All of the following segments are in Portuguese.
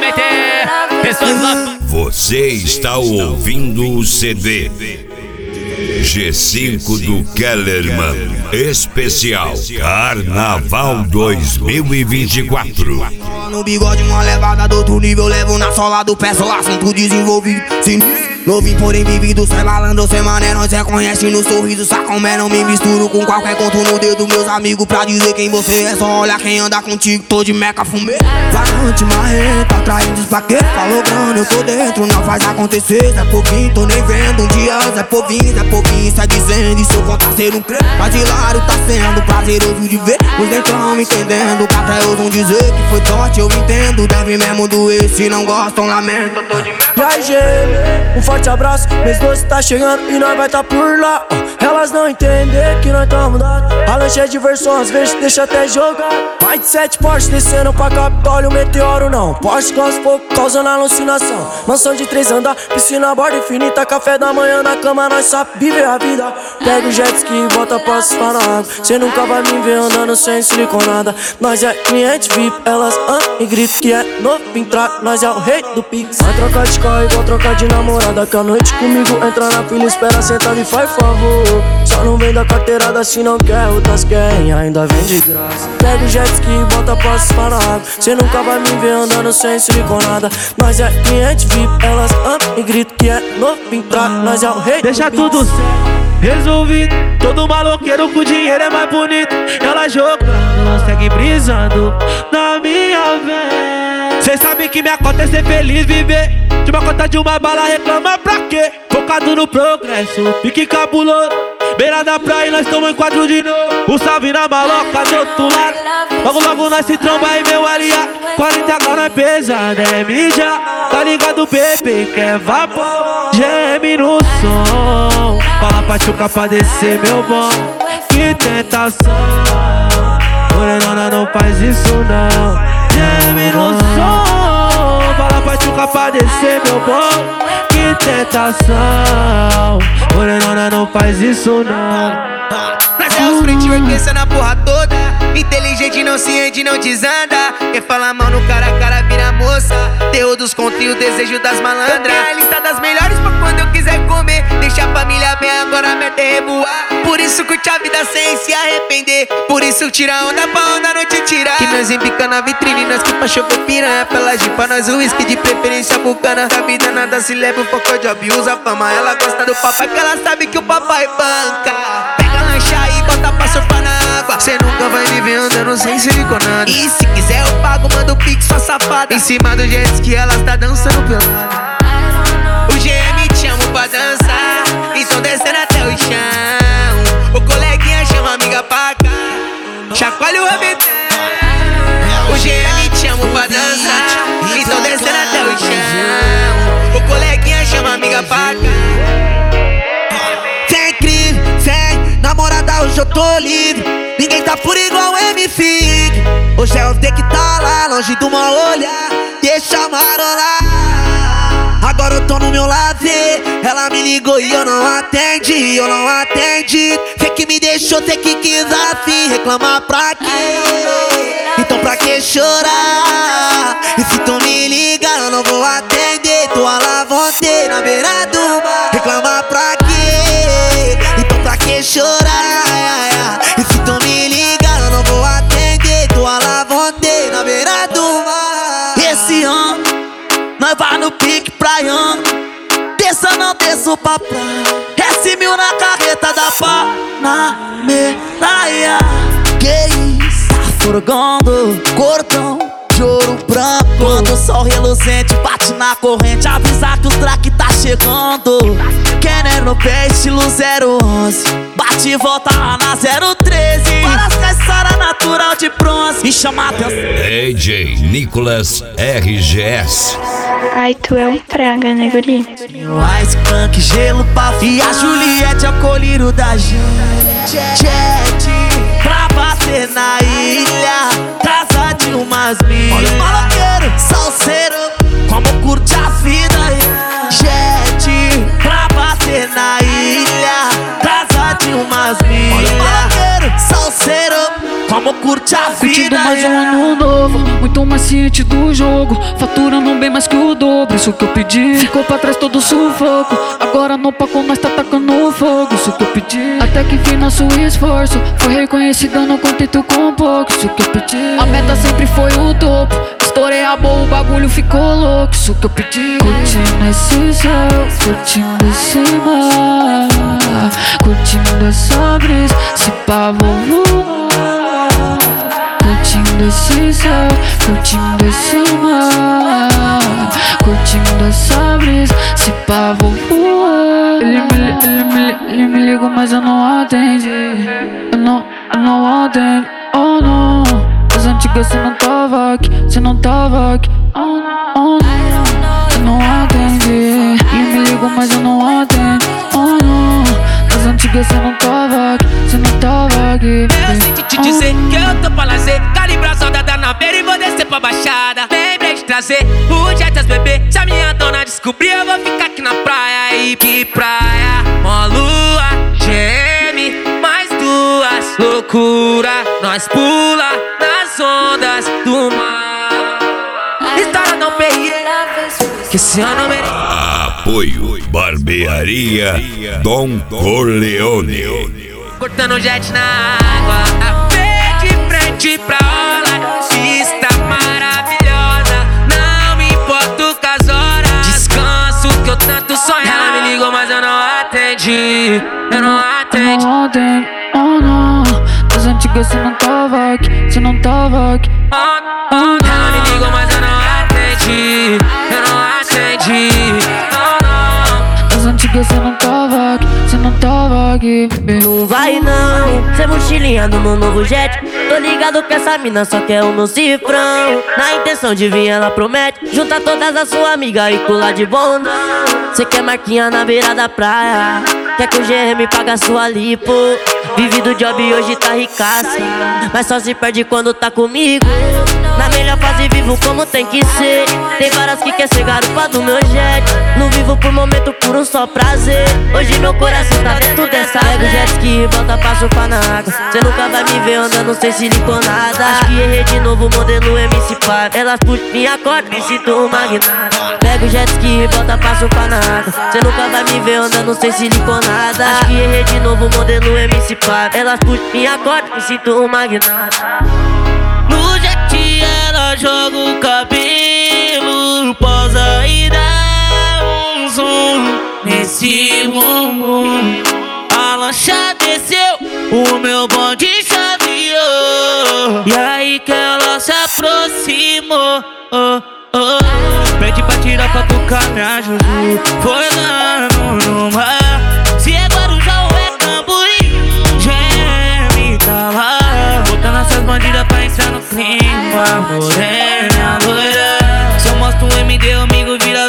meter. Pessoas lá. Você está ouvindo o CD G5 do Kellerman Especial Carnaval 2024. No bigode, uma levada do outro nível. Levo na sola do pé, sou assunto desenvolvido. Sinistro, novinho porém vivido. Cê malandro, cê mané, nós reconhece no sorriso. Sacomé, não me misturo com qualquer conto no dedo. Meus amigos pra dizer quem você é. Só olha quem anda contigo, tô de meca, fumê. Varante, marreta, atraindo pra quê? Falou grana, eu tô dentro, não faz acontecer. Zé Povinho, tô nem vendo. Um dia Zé Povinho, sai dizendo. E se eu contar ser um crê, mas hilário tá sendo prazeroso de ver. Os nem tão me entendendo, que até ousam dizer que foi sorte, eu entendo. Deve mesmo doer, se não gostam, lamento, eu tô de meca. E aí, G, um forte abraço, mês doce tá chegando e nós vai tá por lá. Elas não entendem que nós tamo dado. A lanche é diversão, às vezes deixa até jogar. Mais de 7 Porsche descendo pra Capitólio, meteoro não. Porsche com as fogo, causando alucinação. Mansão de 3 andar, piscina, borda infinita. Café da manhã na cama, nós sabe viver a vida. Pega o jet ski e volta pra surfar na água. Cê nunca vai me ver andando sem siliconada. Nós é cliente VIP, elas e grito que é novo entrar. Nós é o rei do Pix. Vai trocar de carro igual trocar de namorada. Que a noite comigo entra na fila, espera sentado e faz favor. Só não vem da carteirada se não quer, outras querem, ainda vem de graça. Pega o jet ski e bota pra surfar na água. Cê nunca vai me ver andando sem siliconada. Nós é cliente VIP, elas e grito que é novo entrar. Nós é o rei. Deixa do tudo Pix. resolvido. Todo maloqueiro com dinheiro é mais bonito. Ela jogando, segue brisando na minha vez. Cê sabe que minha conta é ser feliz, viver de uma conta de uma bala, reclama pra quê? Focado no progresso, pique cabuloso. Beira da praia, nós tamo em quadro de novo. O salve na maloca do outro lado. Logo, logo nós se tromba aí, meu aliado. 40 agora é pesado, é mídia. Tá ligado, bebê, quer vapor. Geme no som. Fala pra tchuca pra descer, meu bom. Que tentação. Morenona, não faz isso não. Geme no som. Fala pra tchuca pra descer, meu bom. Que tentação. Morenona, não faz isso não. Nós é os frente orquestra na porra toda. Inteligente, não se rende, não desanda. Quem fala mal no cara a cara vira moça. Terror dos contos e o desejo das malandras. A lista das melhores pra quando eu quiser comer. Deixa a família bem, agora a meta é reboar. Por isso curte a vida sem se arrepender. Por isso tira onda pra onda a noite tirar. Que nós embica na vitrine, nós que pra chover piranha. Pela pra nós o whisky, de preferência bucana. Da vida nada se leva, um pouco de abusa a fama. Ela gosta do papai, que ela sabe que o papai banca. Pega lancha e bota pra surfar na água. Cê nunca vai me ver andando sem siliconada. E se quiser eu pago, manda o pix, sua safada. Em cima do jet ski ela tá dançando pelada. O GM te chama pra dançar, então descendo até o chão. O coleguinha chama a amiga pra cá, chacoalha o rabetão. O GM te chama pra dançar, então descendo até o chão. O coleguinha chama a amiga pra cá. Vem incrível, vem, namorada, hoje eu tô livre. Ninguém tá por igual MC. Hoje é o dia que tá lá, longe do mal olhar. Deixa marolar. Agora eu tô no meu lazer. Ela me ligou e eu não atendi, eu não atendi. Cê que me deixou, cê que quis assim. Reclamar pra quê? Então pra que chorar? E se tu me ligar eu não vou atender. Tô à la vontade na beira do bar. Reclamar pra quê? Então pra que chorar? E se tu me ligar eu não vou atender. Tô à la vontade na beira do mar. Esse ano nós vai no pique praiano. Desça não desço pra praia. S1000 na carreta da Panameraia. Que isso? Tá furgando cordão de ouro branco. Quando o sol reluzente bate na corrente, avisar que o track tá chegando. Kenner no pé, estilo 011. Bate e volta lá na 013. Para as caçaras natural de bronze. Me chama a atenção. DJ Nicolas RGS. Ai, tu é um praga, né, guri? Ice Punk, gelo, paf. E a Juliette é o colírio da gente. Jet pra bater na ilha, casa de umas milhas. Olha o maloqueiro, salseiro, como curte a vida. Jet pra bater na ilha, casa de umas milhas. Olha o maloqueiro, salseiro, como curte a vida. Curtindo mais um ano novo, muito tô mais ciente do jogo, faturando bem mais que o dobro. Isso que eu pedi, ficou pra trás todo sufoco. Agora no palco nós tá tacando fogo. Isso que eu pedi, até que enfim nosso esforço foi reconhecido, eu não contento com pouco. Isso que eu pedi, a meta sempre foi o topo. Estourei a boa, o bagulho ficou louco. Isso que eu pedi, curtindo esse céu, curtindo esse mar, curtindo essa brisa, se pá vou voar. Curtindo esse céu, curtindo esse mar, curtindo essa brisa, se pá vou voar. Ele me liga, mas eu não atende. Eu não atendo, oh não. As antigas cê não tava aqui, cê não tava aqui, oh não. Eu não atende. Ele me liga, mas eu não atendo, oh não. As antigas cê não tava aqui, cê não tava aqui. Eu senti te dizer que eu tô pra lazer, calibrar saudade na beira e vou descer pra baixada. Lembrei de trazer o Jetas bebê, se a minha dona descobrir eu vou ficar aqui na praia. E que praia, mó lua, geme, mais duas, loucura, nós pula nas ondas do mar. História não perria, que esse ano merece. Apoio Barbearia Dom Corleone. Cortando jet na água, de frente pra orla, vista maravilhosa. Não me importo com as horas, descanso que eu tanto sonho. Ela me ligou, mas eu não atendi. Eu não atendi. Não atendo, oh não. Das antigas cê não tava aqui, cê não tava aqui. Ela me ligou, mas eu não atendi. Eu não atendi. Oh não. Das antigas cê não tava aqui, cê não tava aqui. Não vai não, cê mochilinha no meu novo jet. Tô ligado que essa mina só quer o meu cifrão. Na intenção de vir ela promete juntar todas as suas amigas e colar de bondão. Cê quer marquinha na beira da praia, quer que o GM paga sua lipo. Vive do job e hoje tá ricaça, mas só se perde quando tá comigo. Na melhor fase vivo como tem que ser. Tem várias que quer ser garupa do meu jet. Não vivo por momento, por um só prazer. Hoje meu coração tá dentro dessa água. Pega o jet ski, volta pra surfar na água. Cê nunca vai me ver andando sem siliconada. Acho que errei de novo, modelo MC Par. Elas puxam minha corda, me sinto um magnata. Pega o jet ski, volta pra surfar na água. Cê nunca vai me ver andando sem siliconada. Acho que errei de novo, modelo MC Par. Elas puxam minha corda, me sinto um magnata. No jet ela joga o cabelo, posa e dá um zoom nesse bumbum. A lancha desceu, o meu bonde chaveou. E aí que ela se aproximou, pede pra tirar pra tocar minha juju. Foi lá no mar, se é Guarujá ou é Cambuí, geme tá lá. Botando essas bandidas pra entrar no clima. Morena, loira, se eu mostro um MD, o amigo vira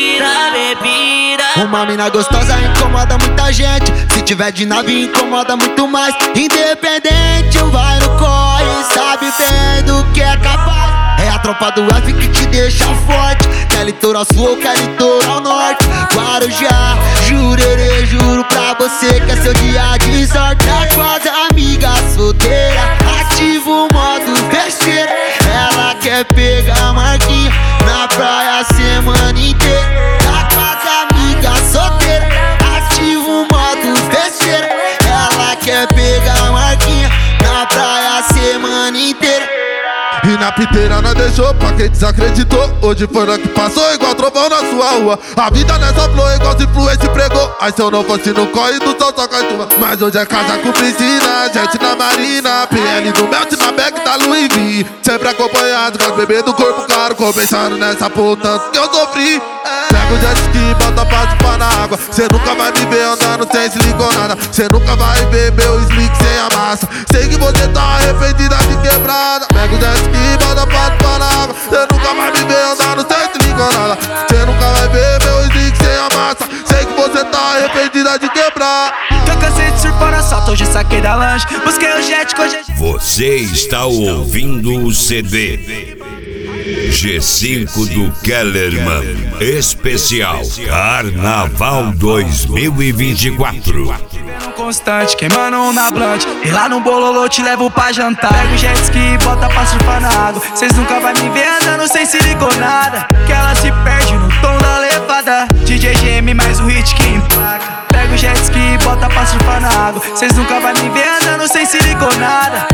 bebida. Uma mina gostosa incomoda muita gente. Se tiver de nave incomoda muito mais. Independente, vai no corre, sabe bem do que é capaz. É a tropa do F que te deixa forte. Quer litoral sul ou quer litoral norte. Guarujá, jurerê, juro pra você que é seu dia de sorte. Tá com as amigas solteiras, ativa o modo besteira. Ela quer pegar a marquinha na praia a semana inteira. Tá com as amigas solteiras, ativa o modo besteira. Ela quer pegar a marquinha na praia a semana inteira. E na piteira nós deixou pra quem desacreditou. Hoje foi nós que passou igual trovão na sua rua. A vida nessa flor igual se influência pregou. Aí se eu não fosse no corre do sol só cai tua. Mas hoje é casa com piscina, gente na marina, PL do Melt na back da Louis V. Sempre acompanhado com as bebês do corpo caro. Compensando nessa puta que eu sofri. Pega o jet ski, bota pra surfar na água. Cê nunca vai me ver andando sem siliconada. Cê nunca vai ver meu slick sem a massa. Sei que você tá arrependida de quebrada. Pega o jet ski, bota pra surfar na água. Cê nunca vai me ver andando sem siliconada. Cê nunca vai ver meu slick sem a massa. Sei que você tá arrependida de quebrar. Tô cansei de surfar na salta, hoje saquei da lanche. Busquei o jet, hoje Você está ouvindo o CD G5 do Kellerman. Especial Carnaval 2024. Constante, queimando na blunt. E lá no bololô te levo pra jantar. Pega o jet ski e bota pra surfar na água. Cês nunca vai me ver andando sem siliconada, que ela se perde no tom da levada. DJ GM mais o hit que emplaca. Pega o jet ski e bota pra surfar na água. Cês nunca vai me ver andando sem siliconada,